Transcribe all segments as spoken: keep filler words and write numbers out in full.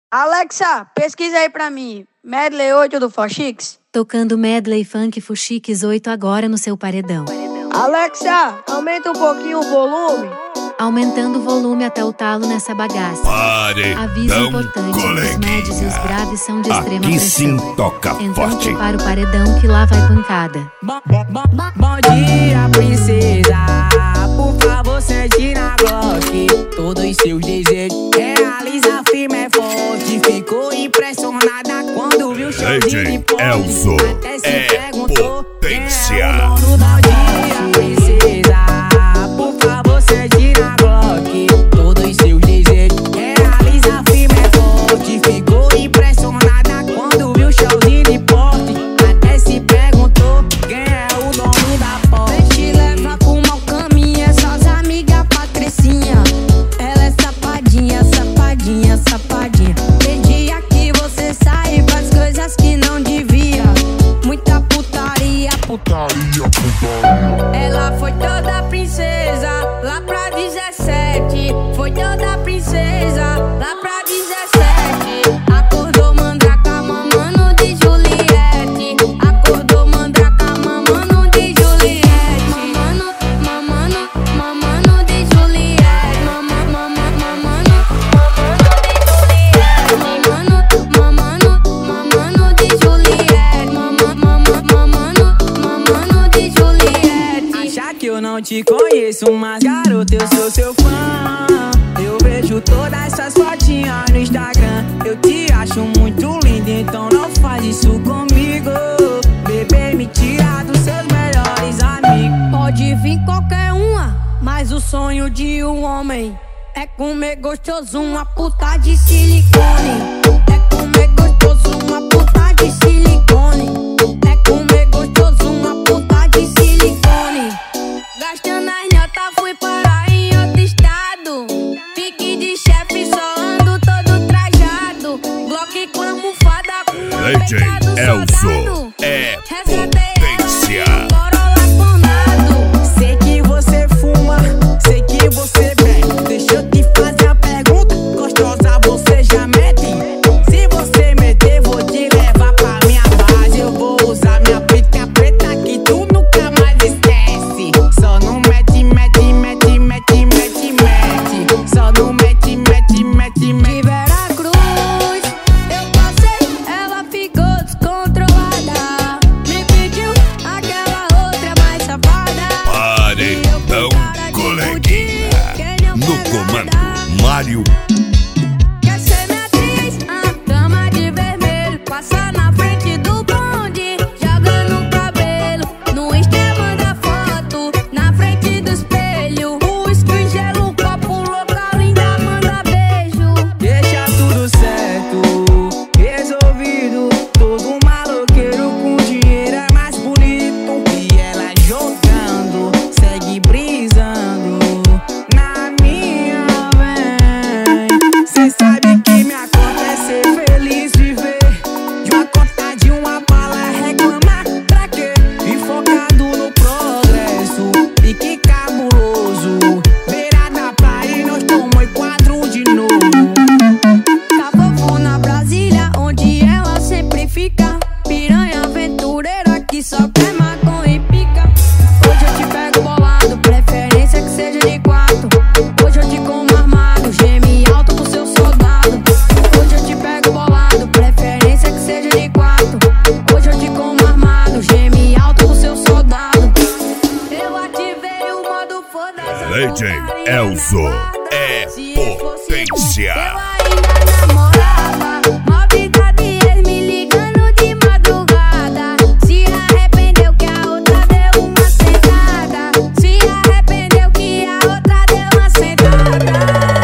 Alexa, pesquisa aí pra mim. Medley oito do Fuxiques. Tocando Medley Funk Fuxiques oito agora no seu paredão. Alexa, aumenta um pouquinho o volume. Aumentando o volume até o talo nessa bagaça. Paredão Aviso importante, os médios e os graves são de extrema Aqui pressão. sim toca Então forte. prepara o paredão que lá vai pancada. Bom, bom, bom, bom dia, princesa. Por favor, sente na Glock todos os seus desejos. Realiza firme, é forte. Ficou impressionada quando viu o showzinho de pop. Elzo Até se é perguntou potência. quem é o dono. Bom dia, princesa. Por favor, sente na Glock todos os seus desejos. Realiza firme, é forte. Ficou impressionada quando viu o showzinho de porte. Até se perguntou quem é o dono da porta. Vem te levar pro mau caminho, essas amigas patricinha. Ela é safadinha, safadinha, safadinha. Tem dia que você sai e faz coisas que não devia. Muita putaria, putaria, putaria. Ela foi toda princesa, lá pra dezessete. Foi toda princesa, lá pra dezessete. Acordou mandraca, mamando de Juliette. Acordou mandraca, mamando de Juliette. Mamando, mamando, mamando de Juliette. Mamando, mamando, mamando, mamando de Juliette. Mamando, mamando, mamando de Juliette. Mamando, mamando, mamando de Juliette. Acha que eu não te conheço, mas garoto, eu sou seu fã. Eu vejo todas essas fotinhas no Instagram. Eu te acho muito linda, então não faz isso comigo. Bebê, me tira dos seus melhores amigos. Pode vir qualquer uma, mas o sonho de um homem é comer gostoso uma puta de silicone. É comer gostoso uma puta de silicone. É comer gostoso uma puta de silicone. Gastando as notas, fui parar em outro estado. Fique de chefe, só ando todo trajado. Glock com almofada, com um D J pecado Elzo soldado. é Resgatei potência. ela, bora lá com nado. Sei que você fuma, sei que você bebe. Deixa eu te fazer a pergunta, gostosa você já mete? Se você meter, vou te levar pra minha base. Eu vou usar minha pica preta que tu nunca mais esquece. Só não mete, mete, mete, mete, mete, mete. Só não mete, mete, mete, De mete. Veracruz, eu passei, ela ficou descontrolada. Me pediu aquela outra mais safada. Paredão coleguinha. No comando, Mário. Quer ser minha atriz? Ah, dama de vermelho. Passa na frente do bonde, jogando o cabelo. No Insta manda foto, na frente do espelho. O screen gela o copo, local linda manda beijo. Deixa tudo certo, resolvido. Todo maloqueiro com dinheiro é mais bonito. E ela jogando, segue brisando na minha, vem. Cê sabe que minha conta é ser feliz, viver de uma conta de uma bala, reclamar pra quê? E focado no progresso, e que cabuloso. Beira da praia e nós tomamos quadro de novo. Tá fofo na Brasília, onde ela sempre fica. Piranha aventureira que só quer maconha e pica. Hoje eu te pego bolado, preferência que seja de quatro. Hoje eu te como armado, geme alto pro seu soldado. Hoje eu te pego bolado, preferência que seja de quatro. Hoje eu te como armado, geme alto pro seu soldado. Eu ativei o modo foda-se. D J Elzo é potência. Eu ainda namorava, mó vida de ex me ligando de madrugada. Se arrependeu que a outra deu uma sentada. Se arrependeu que a outra deu uma sentada.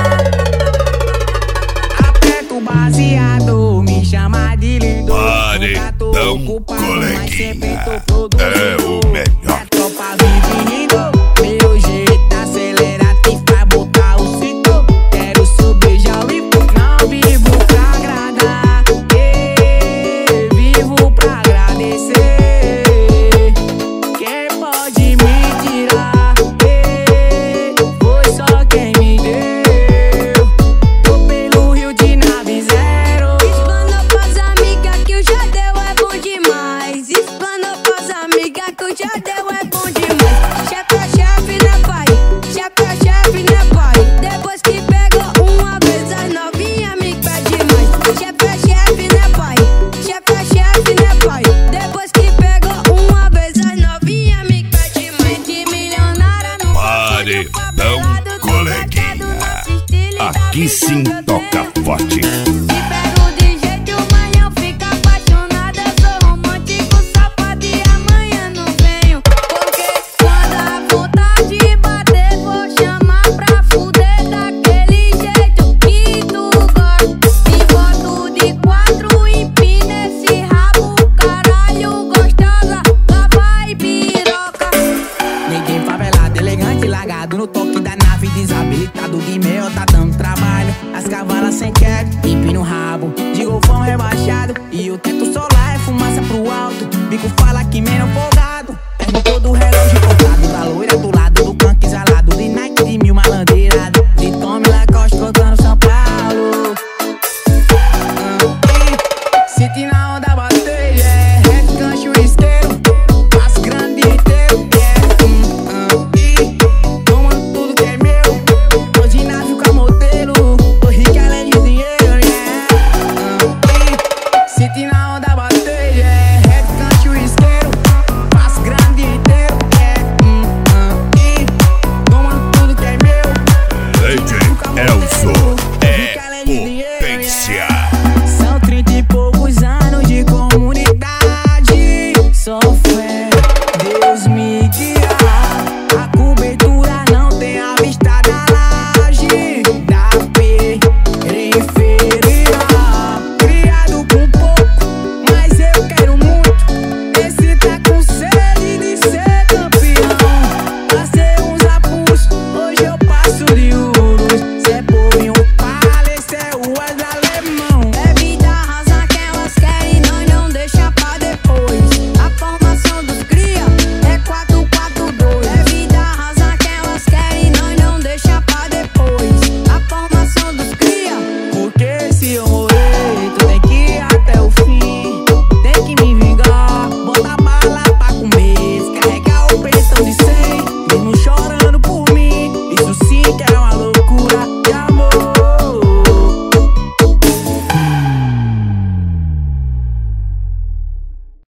Aperta o baseado, me chama de lindo. Paredão Nunca tô ocupado, mas sempre coleguinha. tô todo É o mundo. melhor. A tropa vive rindo. Meu jeito acelera, te faz botar o cinto. Quero subir já vivo, não vivo pra agradar. eh, Vivo pra agradecer. Quem pode me tirar? eh, Foi só quem me deu. Tô pelo Rio de nave zero. aí sim toca forte. Te pego de jeito, manhã fica apaixonada. Eu sou romântico, safado e amanhã não venho. Porque quando a vontade bater, vou chamar pra fuder daquele jeito que tu gosta. Me boto de quatro, empina esse rabo, caralho, gostosa, lá vai piroca. Ninguém favelado, elegante, largado no toque da nave, desabilitado de mel, tá dando trabalho. As cavalas sem queda, empina o rabo, de golfão rebaixado. E o teto solar é fumaça pro alto. Bico fala que menos folgado, perde todo o relógio cortado da loira do lado.